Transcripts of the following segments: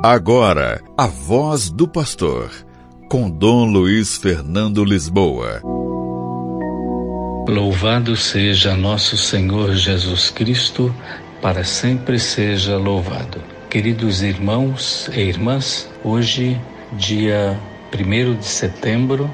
Agora, a voz do pastor, com Dom Luiz Fernando Lisboa. Louvado seja nosso Senhor Jesus Cristo, para sempre seja louvado. Queridos irmãos e irmãs, hoje, dia 1º de setembro,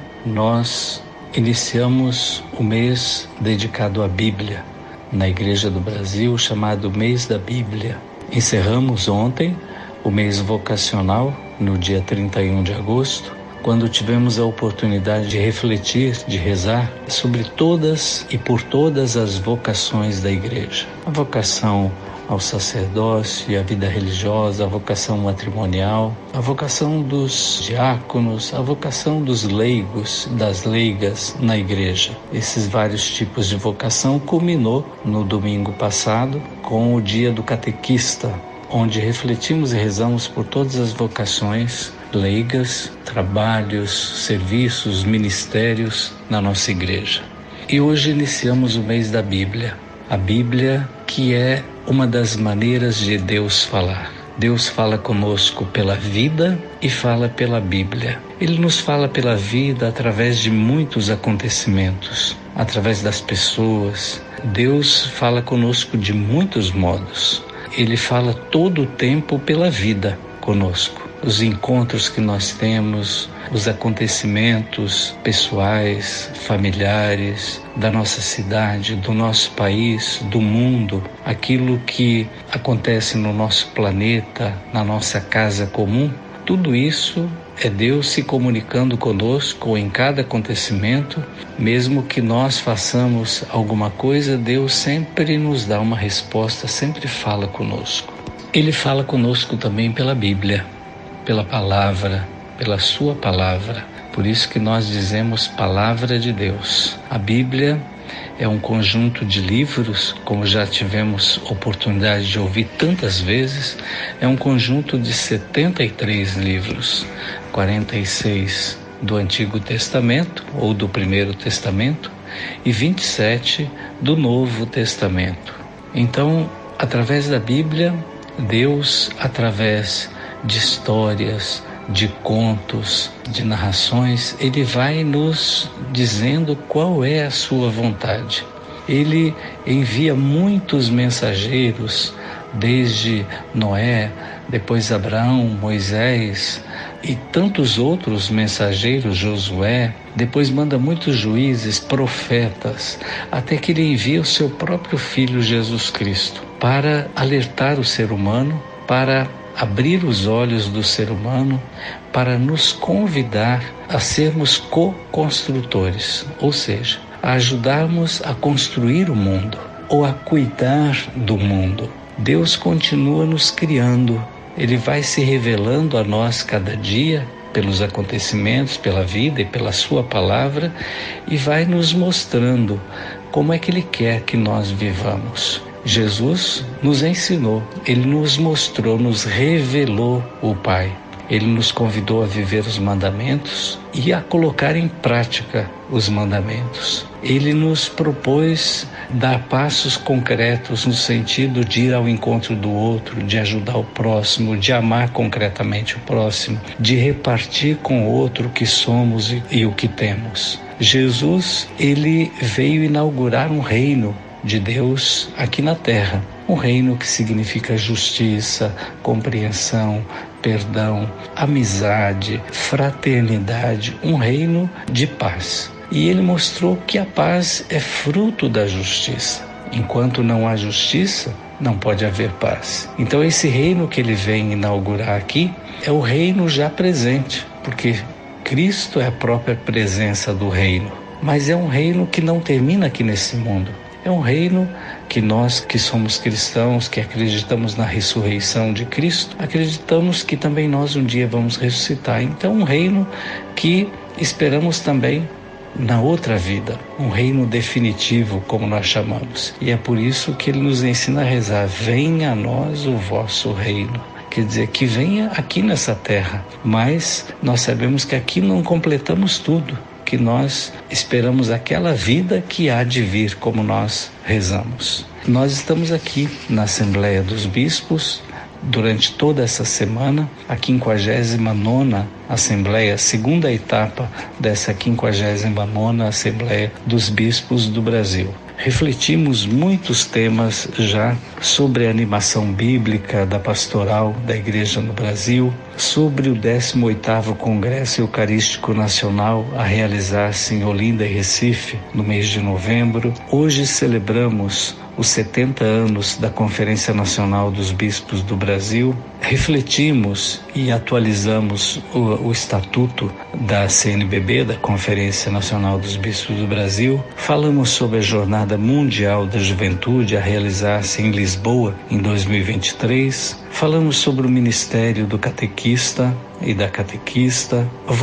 nós iniciamos o mês dedicado à Bíblia, na Igreja do Brasil, chamado Mês da Bíblia. Encerramos ontem o mês vocacional, no dia 31 de agosto, quando tivemos a oportunidade de refletir, de rezar sobre todas e por todas as vocações da Igreja. A vocação ao sacerdócio e à vida religiosa, a vocação matrimonial, a vocação dos diáconos, a vocação dos leigos, das leigas na Igreja. Esses vários tipos de vocação culminou no domingo passado com o Dia do Catequista, onde refletimos e rezamos por todas as vocações leigas, trabalhos, serviços, ministérios na nossa igreja. E hoje iniciamos o mês da Bíblia. A Bíblia, que é uma das maneiras de Deus falar. Deus fala conosco pela vida e fala pela Bíblia. Ele nos fala pela vida através de muitos acontecimentos, através das pessoas. Deus fala conosco de muitos modos. Ele fala todo o tempo pela vida conosco. Os encontros que nós temos, os acontecimentos pessoais, familiares, da nossa cidade, do nosso país, do mundo, aquilo que acontece no nosso planeta, na nossa casa comum, tudo isso é Deus se comunicando conosco em cada acontecimento. Mesmo que nós façamos alguma coisa, Deus sempre nos dá uma resposta, sempre fala conosco. Ele fala conosco também pela Bíblia, pela palavra, pela sua palavra. Por isso que nós dizemos palavra de Deus. A Bíblia é um conjunto de livros, como já tivemos oportunidade de ouvir tantas vezes, é um conjunto de 73 livros, 46 do Antigo Testamento, ou do Primeiro Testamento, e 27 do Novo Testamento. Então, através da Bíblia, Deus, através de histórias, de contos, de narrações, Ele vai nos dizendo qual é a sua vontade. Ele envia muitos mensageiros, desde Noé, depois Abraão, Moisés e tantos outros mensageiros, Josué, depois manda muitos juízes, profetas, até que Ele envia o seu próprio Filho Jesus Cristo para alertar o ser humano, para abrir os olhos do ser humano, para nos convidar a sermos co-construtores, ou seja, a ajudarmos a construir o mundo ou a cuidar do mundo. Deus continua nos criando, Ele vai se revelando a nós cada dia pelos acontecimentos, pela vida e pela sua palavra, e vai nos mostrando como é que Ele quer que nós vivamos. Jesus nos ensinou, Ele nos mostrou, nos revelou o Pai. Ele nos convidou a viver os mandamentos e a colocar em prática os mandamentos. Ele nos propôs dar passos concretos no sentido de ir ao encontro do outro, de ajudar o próximo, de amar concretamente o próximo, de repartir com o outro o que somos e o que temos. Jesus, Ele veio inaugurar um reino de Deus aqui na terra, um reino que significa justiça, compreensão, perdão, amizade, fraternidade, um reino de paz. E Ele mostrou que a paz é fruto da justiça. Enquanto não há justiça, não pode haver paz. Então esse reino que Ele vem inaugurar aqui é o reino já presente, porque Cristo é a própria presença do reino. Mas é um reino que não termina aqui nesse mundo. É um reino que nós que somos cristãos, que acreditamos na ressurreição de Cristo, acreditamos que também nós um dia vamos ressuscitar. Então um reino que esperamos também na outra vida, um reino definitivo, como nós chamamos. E é por isso que Ele nos ensina a rezar: venha a nós o vosso reino. Quer dizer, que venha aqui nessa terra, mas nós sabemos que aqui não completamos tudo, que nós esperamos aquela vida que há de vir, como nós rezamos. Nós estamos aqui na Assembleia dos Bispos, durante toda essa semana, a 59ª Assembleia, a segunda etapa dessa 59ª Assembleia dos Bispos do Brasil. Refletimos muitos temas já sobre a animação bíblica da pastoral da Igreja no Brasil, sobre o 18º Congresso Eucarístico Nacional a realizar-se em Olinda e Recife no mês de novembro. Hoje celebramos os 70 anos da Conferência Nacional dos Bispos do Brasil. Refletimos e atualizamos o estatuto da CNBB, da Conferência Nacional dos Bispos do Brasil. Falamos sobre a Jornada Mundial da Juventude a realizar-se em Lisboa em 2023. Falamos sobre o Ministério do Catequista e da Catequista.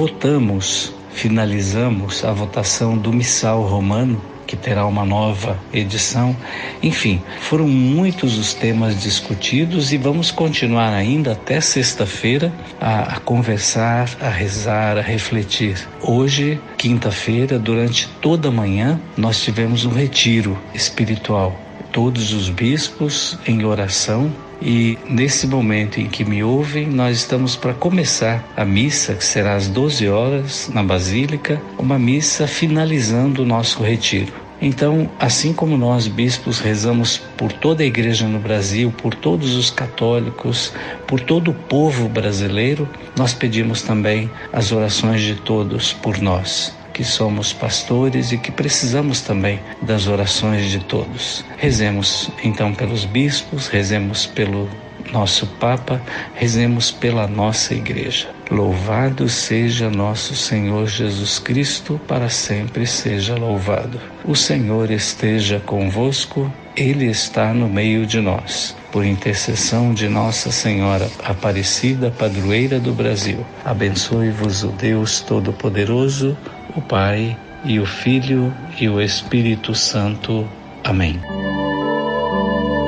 Finalizamos a votação do Missal Romano, que terá uma nova edição. Enfim, foram muitos os temas discutidos e vamos continuar ainda até sexta-feira a conversar, a rezar, a refletir. Hoje, quinta-feira, durante toda a manhã, nós tivemos um retiro espiritual. Todos os bispos em oração. E nesse momento em que me ouvem, nós estamos para começar a missa, que será às 12 horas na Basílica, uma missa finalizando o nosso retiro. Então, assim como nós, bispos, rezamos por toda a Igreja no Brasil, por todos os católicos, por todo o povo brasileiro, nós pedimos também as orações de todos por nós, que somos pastores e que precisamos também das orações de todos. Rezemos então pelos bispos, rezemos pelo nosso Papa, rezemos pela nossa Igreja. Louvado seja nosso Senhor Jesus Cristo, para sempre seja louvado. O Senhor esteja convosco, Ele está no meio de nós. Por intercessão de Nossa Senhora Aparecida, padroeira do Brasil, abençoe-vos o Deus Todo-Poderoso, o Pai e o Filho e o Espírito Santo. Amém.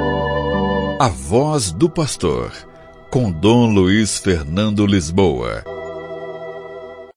A Voz do Pastor, com Dom Luiz Fernando Lisboa.